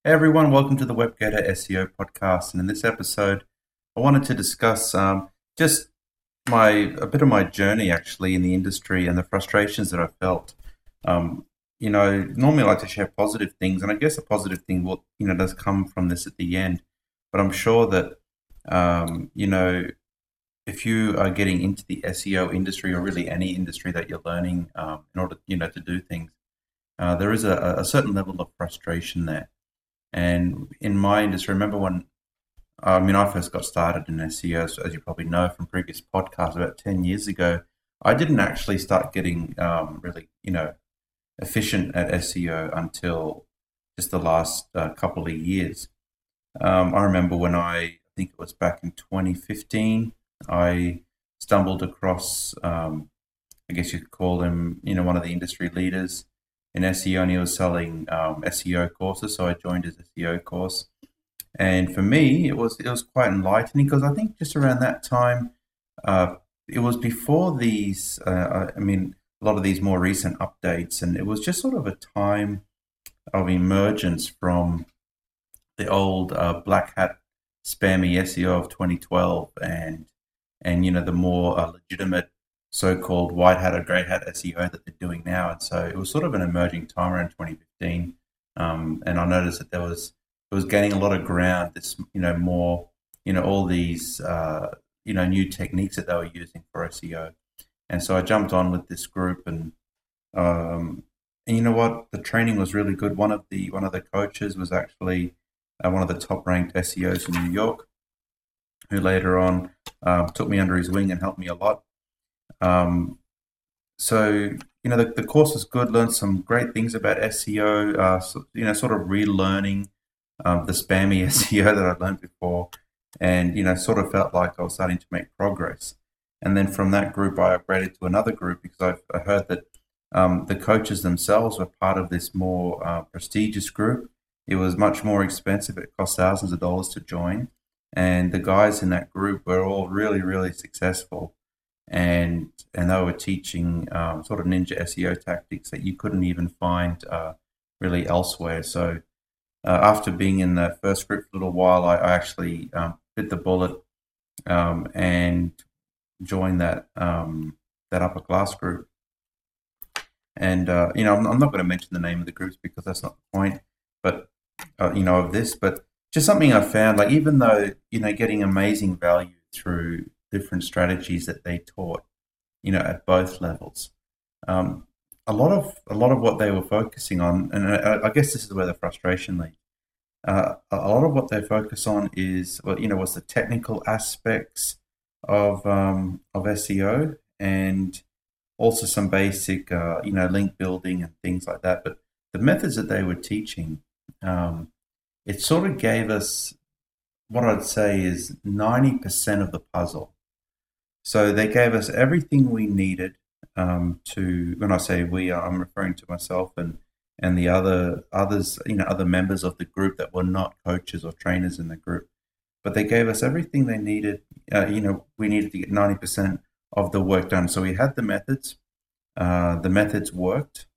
Hey everyone, welcome to the WebGator SEO podcast. And in this episode, I wanted to discuss just a bit of my journey actually in the industry and the frustrations that I felt. Normally I like to share positive things, and I guess a positive thing does come from this at the end. But I'm sure that um, you know if you are getting into the SEO industry or really any industry that you're learning in order to do things, there is a certain level of frustration there. And in my industry, remember when I first got started in SEO, as you probably know from previous podcasts, about 10 years ago. I didn't actually start getting really, efficient at SEO until just the last couple of years. I remember when I think it was back in 2015, I stumbled across, I guess you could call him, one of the industry leaders in SEO, and he was selling SEO courses. So I joined his SEO course, and for me, it was quite enlightening because I think just around that time, it was before these. A lot of these more recent updates, and it was just sort of a time of emergence from the old black hat spammy SEO of 2012, and the more legitimate so-called white hat or grey hat SEO that they're doing now. And so it was sort of an emerging time around 2015, and I noticed that it was gaining a lot of ground. This more all these new techniques that they were using for SEO, and so I jumped on with this group, and you know what, the training was really good. One of the coaches was actually one of the top ranked SEOs in New York, who later on took me under his wing and helped me a lot. Um, the course was good. Learned some great things about SEO. Sort of relearning the spammy SEO that I learned before, and sort of felt like I was starting to make progress. And then from that group, I upgraded to another group because I heard that the coaches themselves were part of this more prestigious group. It was much more expensive. It cost thousands of dollars to join, and the guys in that group were all really, really successful, and they were teaching sort of ninja SEO tactics that you couldn't even find really elsewhere. So after being in that first group for a little while, I actually bit the bullet and joined that upper class group. And I'm not going to mention the name of the groups because that's not the point. But of this, but just something I found, like even though getting amazing value through different strategies that they taught, at both levels. A lot of what they were focusing on, and I guess this is where the frustration leads. A lot of what they focus on is, was the technical aspects of SEO, and also some basic, link building and things like that. But the methods that they were teaching, it sort of gave us what I'd say is 90% of the puzzle. So they gave us everything we needed when I say we, I'm referring to myself and the others, other members of the group that were not coaches or trainers in the group. But they gave us everything they needed. We needed to get 90% of the work done. So we had the methods. The methods worked.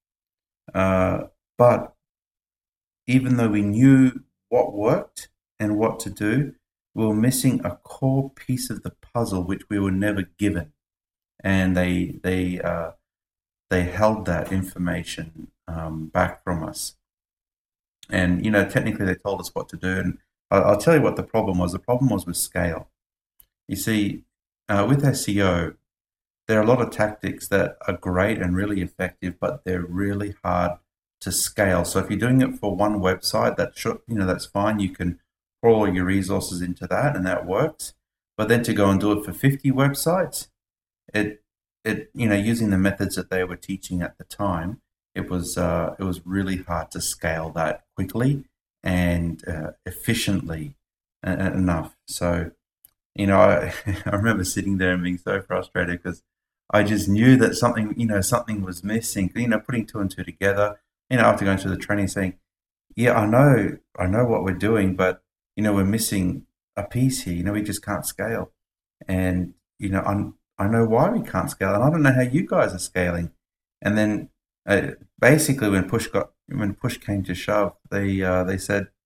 But even though we knew what worked and what to do, we were missing a core piece of the puzzle which we were never given, and they held that information back from us. And technically, they told us what to do, and I'll tell you what the problem was. The problem was with scale. You see, with SEO, there are a lot of tactics that are great and really effective, but they're really hard to scale. So if you're doing it for one website, that's fine. You can pour all your resources into that, and that works. But then to go and do it for 50 websites, using the methods that they were teaching at the time, it was really hard to scale that quickly and efficiently enough. So I remember sitting there and being so frustrated because I just knew that something was missing. Putting two and two together. After going through the training, saying, "Yeah, I know what we're doing, but we're missing a piece here. We just can't scale." And I know why we can't scale, and I don't know how you guys are scaling. And then basically, when push came to shove, they said,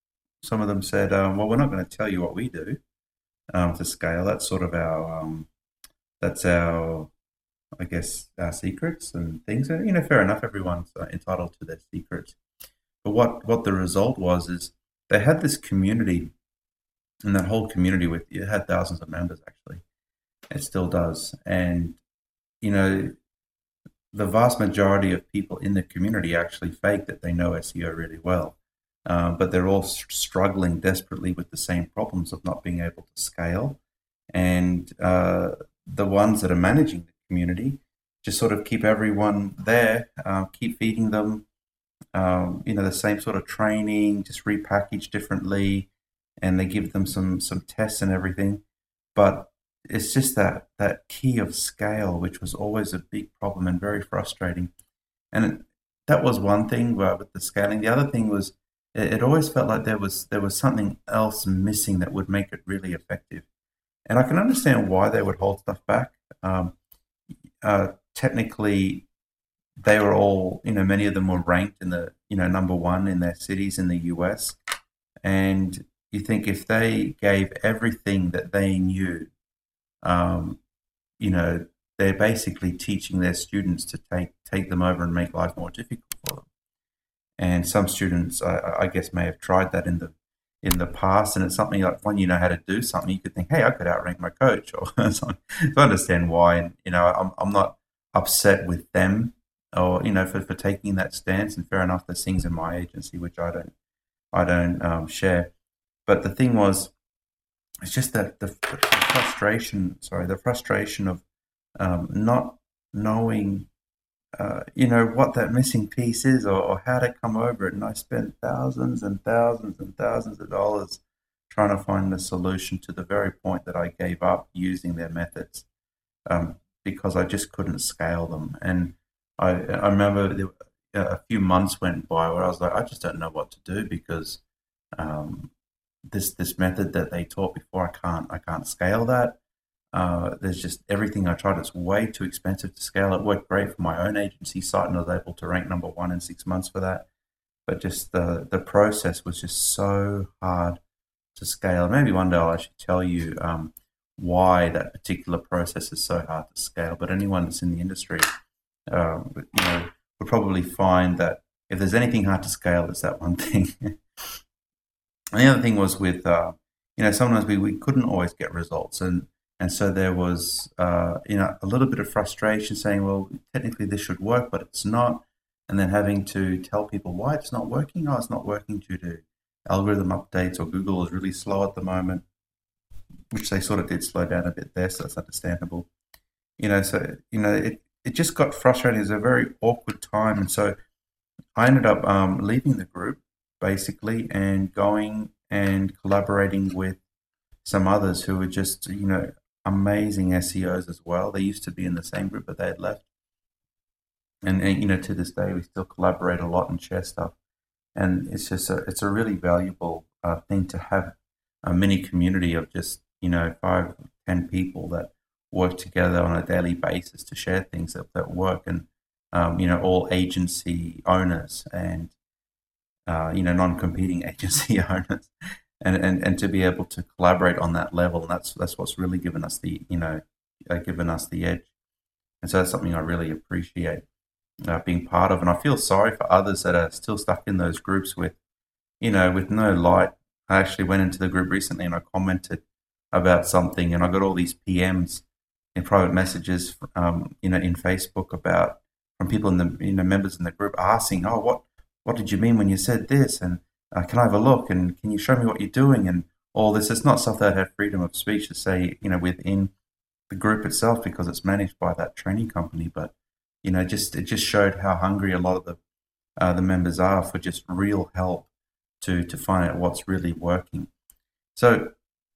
some of them said, well, we're not going to tell you what we do to scale. That's sort of that's our, I guess, our secrets and things. And, fair enough, everyone's entitled to their secrets. But what the result was is they had this community, and that whole community it had thousands of members actually. It still does. And, you know, the vast majority of people in the community actually fake that they know SEO really well. But they're all struggling desperately with the same problems of not being able to scale. And the ones that are managing the community just sort of keep everyone there, keep feeding them, the same sort of training, just repackaged differently, and they give them some tests and everything. But it's just that key of scale, which was always a big problem and very frustrating. And that was one thing with the scaling. The other thing was it always felt like there was something else missing that would make it really effective. And I can understand why they would hold stuff back. Technically, they were all, many of them were ranked in the, number one in their cities in the US. And you think if they gave everything that they knew, they're basically teaching their students to take them over and make life more difficult for them. And some students, I guess, may have tried that in the past, and it's something like when you know how to do something, you could think, "Hey, I could outrank my coach," or something. So I understand why, and I'm not upset with them, or for taking that stance. And fair enough, there's things in my agency which I don't share. But the thing was, it's just that the frustration. Sorry, the frustration of not knowing, what that missing piece is, or how to come over it. And I spent thousands and thousands and thousands of dollars trying to find the solution to the very point that I gave up using their methods, because I just couldn't scale them. And I remember a few months went by where I was like, I just don't know what to do, because this method that they taught before, I can't scale that. There's just everything I tried. It's way too expensive to scale. It worked great for my own agency site, and I was able to rank number one in 6 months for that. But just the process was just so hard to scale. Maybe one day I should tell you why that particular process is so hard to scale. But anyone that's in the industry, would probably find that if there's anything hard to scale, it's that one thing. And the other thing was with, sometimes we couldn't always get results. And so there was, a little bit of frustration saying, well, technically this should work, but it's not. And then having to tell people why it's not working. Oh, it's not working due to algorithm updates, or Google is really slow at the moment, which they sort of did slow down a bit there, so that's understandable. It just got frustrating. It was a very awkward time. And so I ended up leaving the group, basically, and going and collaborating with some others who were just, amazing SEOs as well. They used to be in the same group, but they had left. And to this day, we still collaborate a lot and share stuff. And it's just it's a really valuable thing to have a mini community of just, 5, 10 people that work together on a daily basis to share things that work. And, all agency owners and, non-competing agency owners. And to be able to collaborate on that level, and that's what's really given us the edge. And so that's something I really appreciate being part of. And I feel sorry for others that are still stuck in those groups with no light. I actually went into the group recently and I commented about something, and I got all these PMs in private messages, in Facebook from people in the members in the group asking, oh, what did you mean when you said this? And can I have a look? And can you show me what you're doing? And all this. It's not stuff that I have freedom of speech to say, within the group itself, because it's managed by that training company. But, it just showed how hungry a lot of the members are for just real help to find out what's really working. So,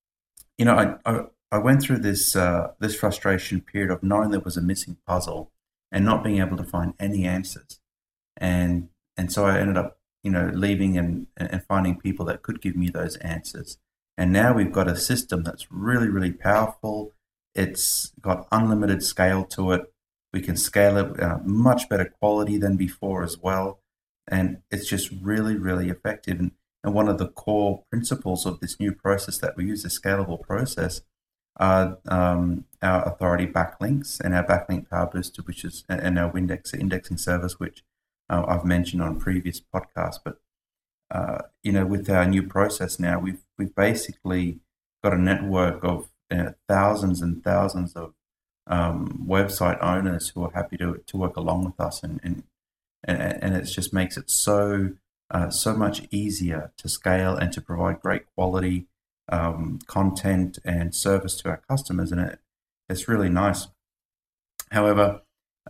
I went through this frustration period of knowing there was a missing puzzle and not being able to find any answers. And so I ended up leaving and finding people that could give me those answers. And now we've got a system that's really, really powerful. It's got unlimited scale to it. We can scale it much better quality than before as well. And it's just really, really effective. And And one of the core principles of this new process that we use, the scalable process, are our authority backlinks and our backlink power booster, which is and our indexing service, which I've mentioned on previous podcasts. But with our new process now, we've basically got a network of thousands and thousands of website owners who are happy to work along with us, and it just makes it so much easier to scale and to provide great quality content and service to our customers, and it's really nice. However,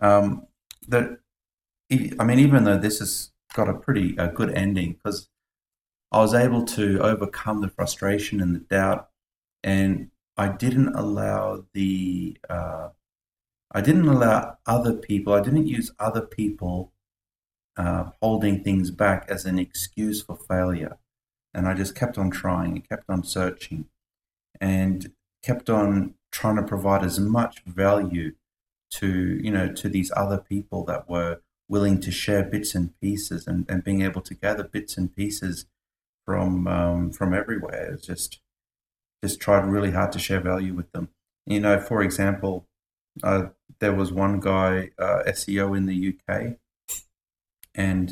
even though this has got a pretty good ending, because I was able to overcome the frustration and the doubt, and I didn't allow other people. I didn't use other people holding things back as an excuse for failure. And I just kept on trying and kept on searching and kept on trying to provide as much value to these other people that were willing to share bits and pieces, and being able to gather bits and pieces from everywhere. It's just tried really hard to share value with them. For example, there was one guy, SEO in the UK, and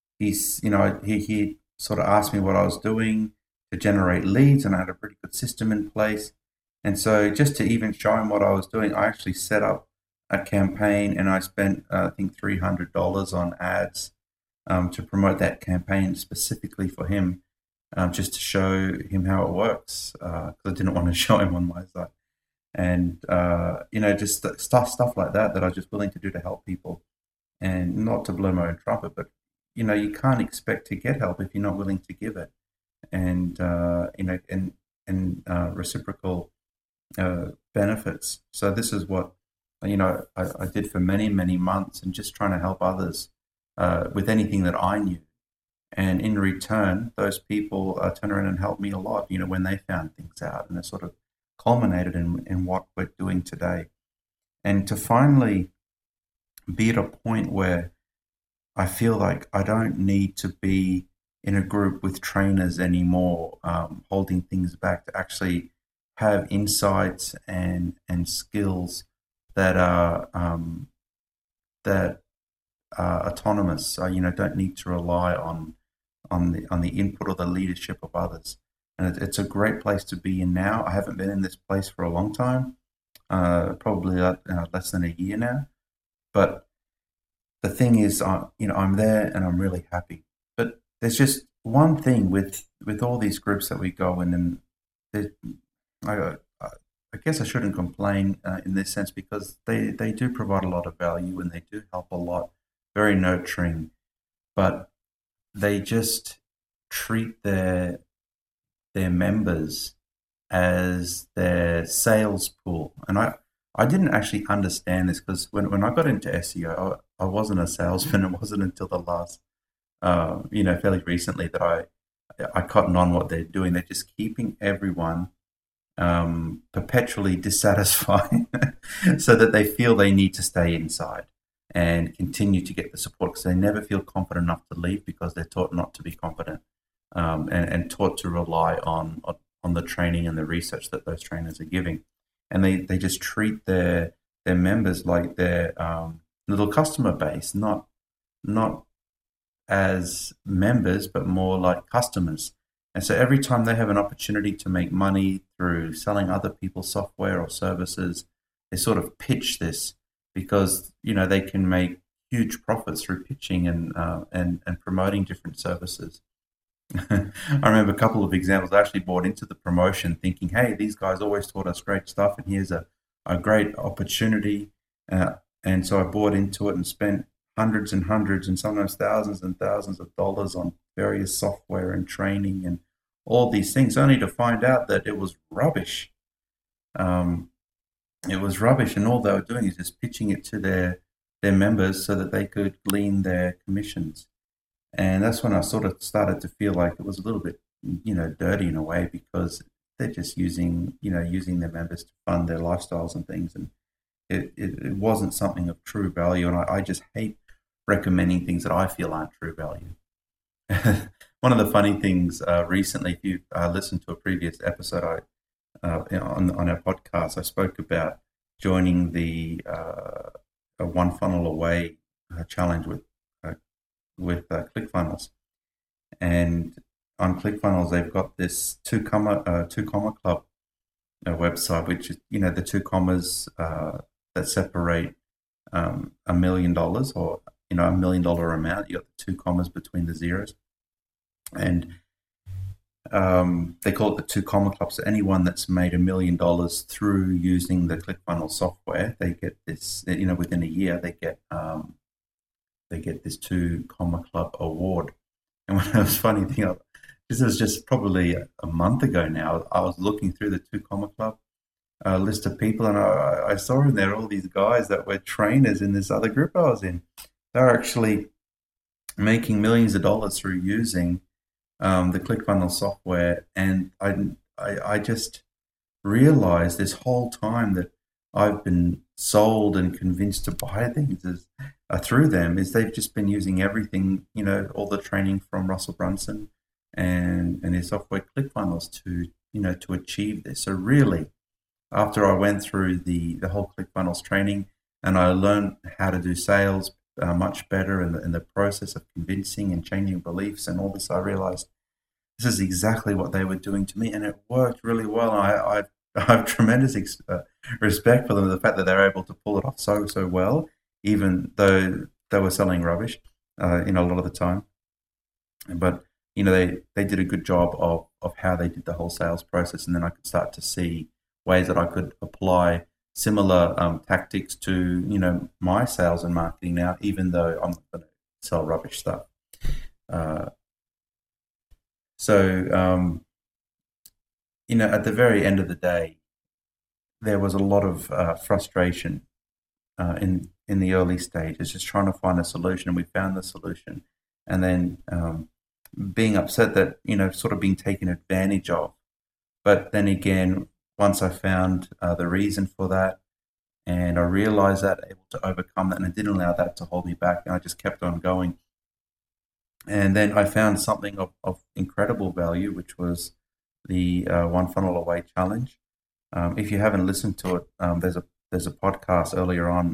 he sort of asked me what I was doing to generate leads, and I had a pretty good system in place. And so just to even show him what I was doing, I actually set up a campaign, and I spent, I think, $300 on ads to promote that campaign specifically for him, just to show him how it works, because I didn't want to show him on my side. And, just stuff like that I was just willing to do to help people. And not to blow my own trumpet, but you can't expect to get help if you're not willing to give it, and reciprocal benefits. So this is what I did for many months, and just trying to help others with anything that I knew. And in return, those people turned around and helped me a lot. When they found things out, and it sort of culminated in what we're doing today. And to finally be at a point where I feel like I don't need to be in a group with trainers anymore, holding things back, to actually have insights and skills that are autonomous. So don't need to rely on the input or the leadership of others. And it's a great place to be in now. I haven't been in this place for a long time, probably less than a year now. But the thing is, I'm there and I'm really happy. But there's just one thing with all these groups that we go in, and I guess I shouldn't complain in this sense, because they do provide a lot of value and they do help a lot, very nurturing. But they just treat their members as their sales pool, and I didn't actually understand this, because when I got into SEO, I wasn't a salesman. It wasn't until the last, fairly recently, that I cottoned on what they're doing. They're just keeping everyone perpetually dissatisfied so that they feel they need to stay inside and continue to get the support, because they never feel confident enough to leave, because they're taught not to be confident, and taught to rely on the training and the research that those trainers are giving. And they just treat their members like their little customer base, not as members, but more like customers. And so every time they have an opportunity to make money through selling other people's software or services, they sort of pitch this, because they can make huge profits through pitching and promoting different services. I remember a couple of examples. I actually bought into the promotion thinking, hey, these guys always taught us great stuff, and here's a great opportunity. And so I bought into it and spent hundreds and hundreds and sometimes thousands and thousands of dollars on various software and training and all these things, only to find out that it was rubbish. It was rubbish, and all they were doing is just pitching it to their members so that they could glean their commissions. And that's when I sort of started to feel like it was a little bit, dirty in a way, because they're just using their members to fund their lifestyles and things. And it wasn't something of true value. And I just hate recommending things that I feel aren't true value. one of the funny things recently, if you listened to a previous episode on our podcast, I spoke about joining the a One Funnel Away challenge uh, with ClickFunnels, and on ClickFunnels they've got this two comma club website, which is the two commas that separate $1 million, or $1 million amount. You got the two commas between the zeros, and they call it the two comma club. So anyone that's made $1 million through using the ClickFunnels software, they get this. Within a year, they get this two comma club award. And when it was funny thing, this was just probably a month ago now. I was looking through the two comma club list of people, and I saw in there all these guys that were trainers in this other group I was in. They're actually making millions of dollars through using the ClickFunnels software, and I just realized this whole time that I've been sold and convinced to buy things through them is they've just been using everything, all the training from Russell Brunson and his software ClickFunnels to achieve this. So really, after I went through the whole ClickFunnels training and I learned how to do sales much better in the process of convincing and changing beliefs and all this, I realized this is exactly what they were doing to me, and it worked really well. I have tremendous respect for them, the fact that they're able to pull it off so well, even though they were selling rubbish, a lot of the time. But they did a good job of how they did the whole sales process, and then I could start to see ways that I could apply similar tactics to my sales and marketing now, even though I'm not going to sell rubbish stuff. At the very end of the day, there was a lot of frustration in the early stages, just trying to find a solution, and we found the solution, and then being upset that sort of being taken advantage of. But then again, once I found the reason for that, and I realized that, able to overcome that, and I didn't allow that to hold me back, and I just kept on going. And then I found something of incredible value, which was the One Funnel Away challenge. If you haven't listened to it, there's a podcast earlier on.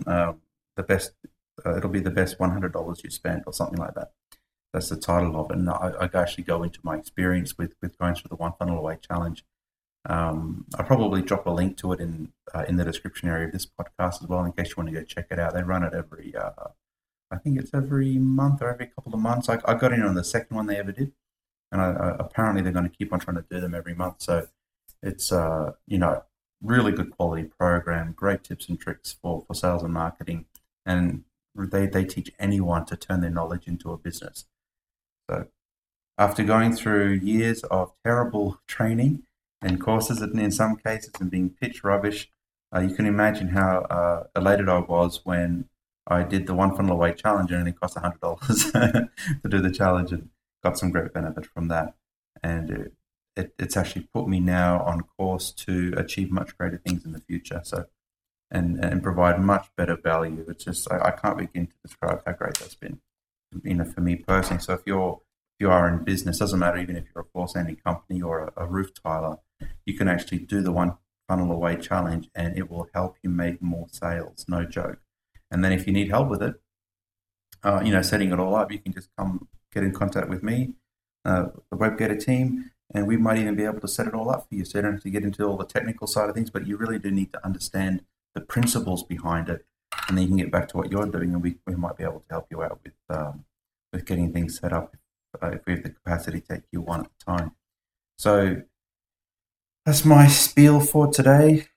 It'll be the best $100 you spent, or something like that. That's the title of it. And I actually go into my experience with going through the One Funnel Away challenge. I'll probably drop a link to it in the description area of this podcast as well, in case you want to go check it out. They run it every, I think it's every month or every couple of months. I got in on the second one they ever did, and apparently they're going to keep on trying to do them every month. So it's really good quality program, great tips and tricks for sales and marketing, and they teach anyone to turn their knowledge into a business. So after going through years of terrible training and courses, and in some cases, and being pitch rubbish, you can imagine how elated I was when I did the One Funnel Away challenge, and it only cost $100 to do the challenge, and got some great benefit from that. And it's actually put me now on course to achieve much greater things in the future. So, and provide much better value. It's just I can't begin to describe how great that's been, for me personally. So if you are in business, doesn't matter, even if you're a floor sanding company or a roof tiler, you can actually do the One Funnel Away challenge, and it will help you make more sales. No joke. And then if you need help with it, setting it all up, you can just come get in contact with me, the WebGator team, and we might even be able to set it all up for you. So you don't have to get into all the technical side of things, but you really do need to understand the principles behind it, and then you can get back to what you're doing, and we might be able to help you out with getting things set up if we have the capacity to take you one at a time. So that's my spiel for today.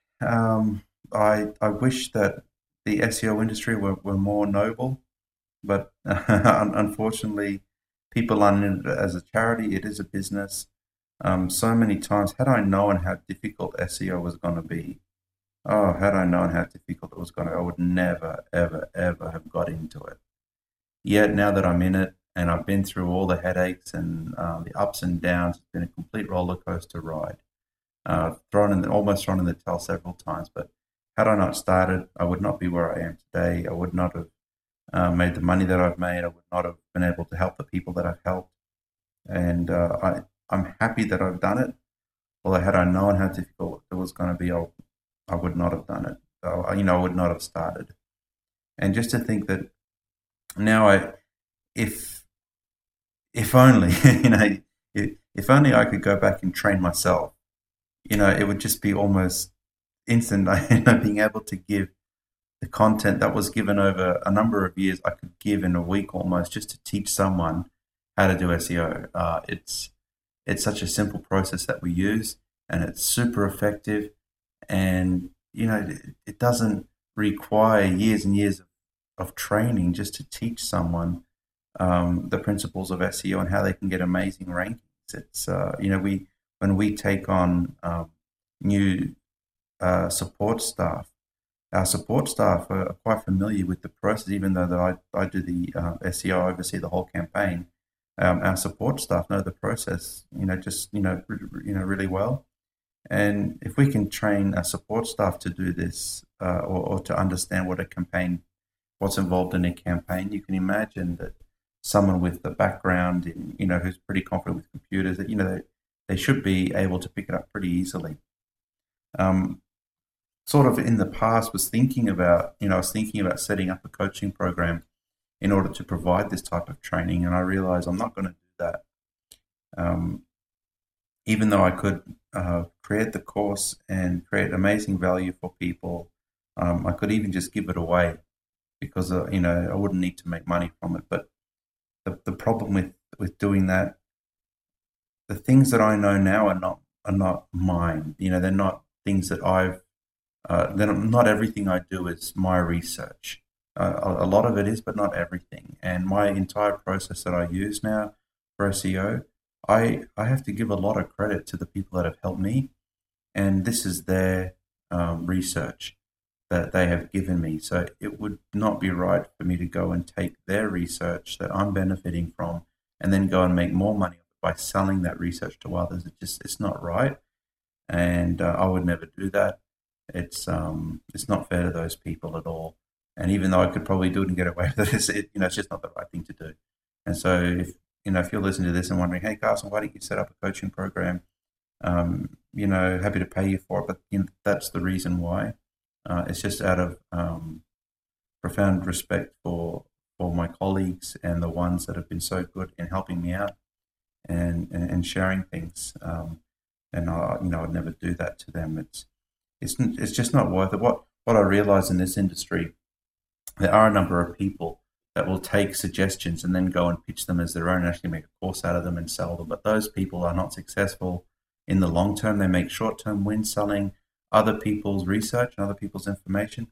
I wish that the SEO industry were more noble, but unfortunately, people are in it as a charity. It is a business. So many times, had I known how difficult SEO was going to be, had I known how difficult it was going to, I would never, ever, ever have got into it. Yet now that I'm in it, and I've been through all the headaches and the ups and downs, it's been a complete roller coaster ride. Almost thrown in the towel several times, but had I not started, I would not be where I am today. I would not have made the money that I've made. I would not have been able to help the people that I've helped. and I'm happy that I've done it. Although had I known how difficult it was going to be, I would not have done it. I would not have started. And just to think that now, if if only if only I could go back and train myself, it would just be almost instant. Being able to give the content that was given over a number of years, I could give in a week almost, just to teach someone how to do SEO. It's such a simple process that we use, and it's super effective, and it doesn't require years and years of training just to teach someone the principles of SEO and how they can get amazing rankings. It's we when we take on new support staff, our support staff are quite familiar with the process, even though that I do the SEO, oversee the whole campaign. Our support staff know the process, really well. And if we can train our support staff to do this, or to understand what's involved in a campaign, you can imagine that someone with the background in, who's pretty confident with computers, that they should be able to pick it up pretty easily. Sort of in the past was thinking about, setting up a coaching program in order to provide this type of training, and I realized I'm not going to do that. Even though I could create the course and create amazing value for people, I could even just give it away because I wouldn't need to make money from it. But the problem with doing that, the things that I know now are not mine. They're not things that not everything I do is my research. A lot of it is, but not everything. And my entire process that I use now for SEO, I have to give a lot of credit to the people that have helped me, and this is their research that they have given me. So it would not be right for me to go and take their research that I'm benefiting from and then go and make more money by selling that research to others. It's not right, and I would never do that. It's not fair to those people at all. And even though I could probably do it and get away with it's just not the right thing to do. And so if you're listening to this and wondering, hey Carson, why don't you set up a coaching program? Happy to pay you for it, but that's the reason why. It's just out of profound respect for my colleagues and the ones that have been so good in helping me out and sharing things. And I'd never do that to them. It's just not worth it. What I realize in this industry, there are a number of people that will take suggestions and then go and pitch them as their own and actually make a course out of them and sell them. But those people are not successful in the long term. They make short-term wins selling other people's research and other people's information.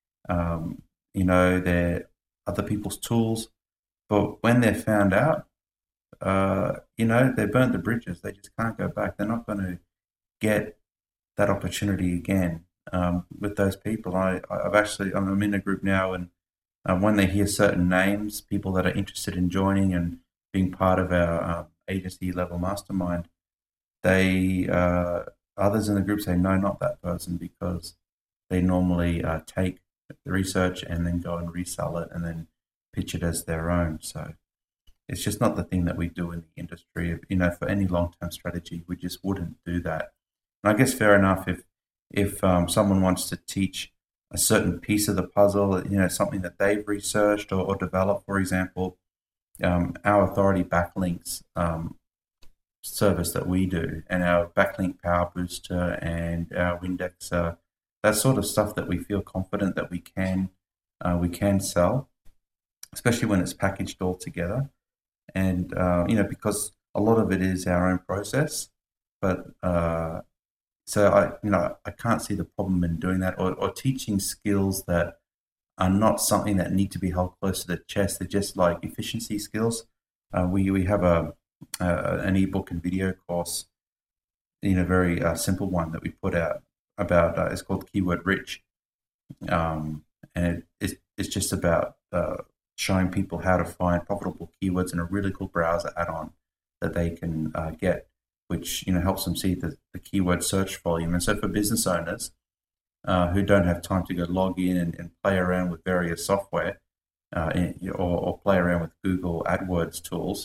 They're other people's tools. But when they're found out, they burnt the bridges. They just can't go back. They're not going to get that opportunity again with those people. I'm in a group now, and when they hear certain names, people that are interested in joining and being part of our agency level mastermind, they others in the group say no, not that person, because they normally take the research and then go and resell it and then pitch it as their own. So it's just not the thing that we do in the industry. For any long-term strategy, we just wouldn't do that. And I guess fair enough if someone wants to teach a certain piece of the puzzle, something that they've researched or developed. For example, our authority backlinks service that we do, and our backlink power booster and our Windexer, that sort of stuff that we feel confident that we can sell, especially when it's packaged all together. And because a lot of it is our own process, but so I can't see the problem in doing that or teaching skills that are not something that need to be held close to the chest. They're just like efficiency skills. We have an ebook and video course, very simple one that we put out about. It's called Keyword Rich, and it's just about showing people how to find profitable keywords in a really cool browser add-on that they can get, which helps them see the keyword search volume. And so for business owners who don't have time to go log in and play around with various software or play around with Google AdWords tools,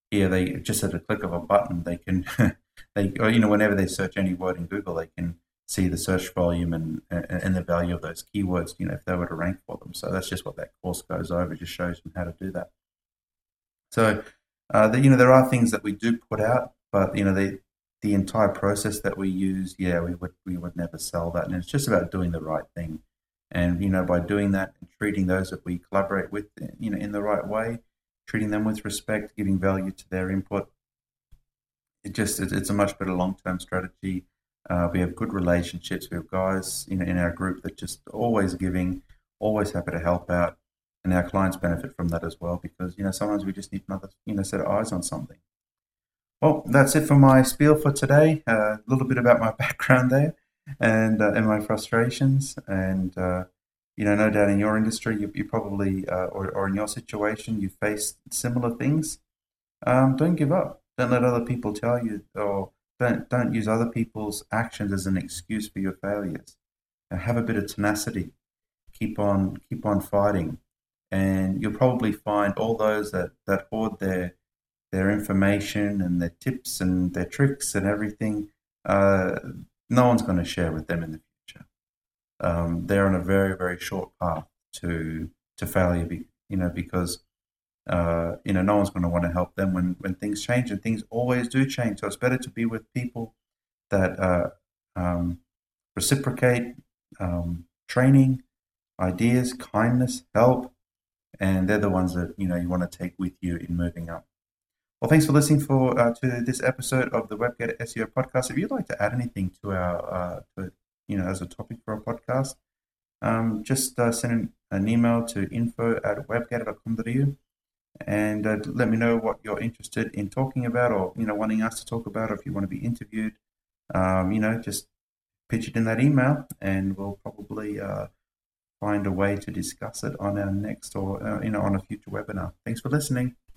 here they just at a click of a button they can they or, whenever they search any word in Google they can see the search volume and the value of those keywords, if they were to rank for them. So that's just what that course goes over, just shows them how to do that. So there are things that we do put out, but the entire process that we use, yeah, we would never sell that, and it's just about doing the right thing. And by doing that and treating those that we collaborate with, in the right way, treating them with respect, giving value to their input, it's a much better long-term strategy. We have good relationships. We have guys in our group that just always giving, always happy to help out, and our clients benefit from that as well because sometimes we just need another set of eyes on something. Well, that's it for my spiel for today. A little bit about my background there, and my frustrations, and no doubt in your industry, you probably or in your situation, you face similar things. Don't give up. Don't let other people tell you, or don't use other people's actions as an excuse for your failures. Have a bit of tenacity. Keep on fighting, and you'll probably find all those that hoard their information and their tips and their tricks and everything. No one's going to share with them in the future. They're on a very, very short path to failure, because no one's going to want to help them when things change, and things always do change. So it's better to be with people that reciprocate training, ideas, kindness, help, and they're the ones that you want to take with you in moving up. Well, thanks for listening to this episode of the WebGator SEO podcast. If you'd like to add anything to our as a topic for our podcast, just send an email to info@webgator.com.au and let me know what you're interested in talking about, or wanting us to talk about, or if you want to be interviewed. Just pitch it in that email, and we'll probably find a way to discuss it on our next or on a future webinar. Thanks for listening.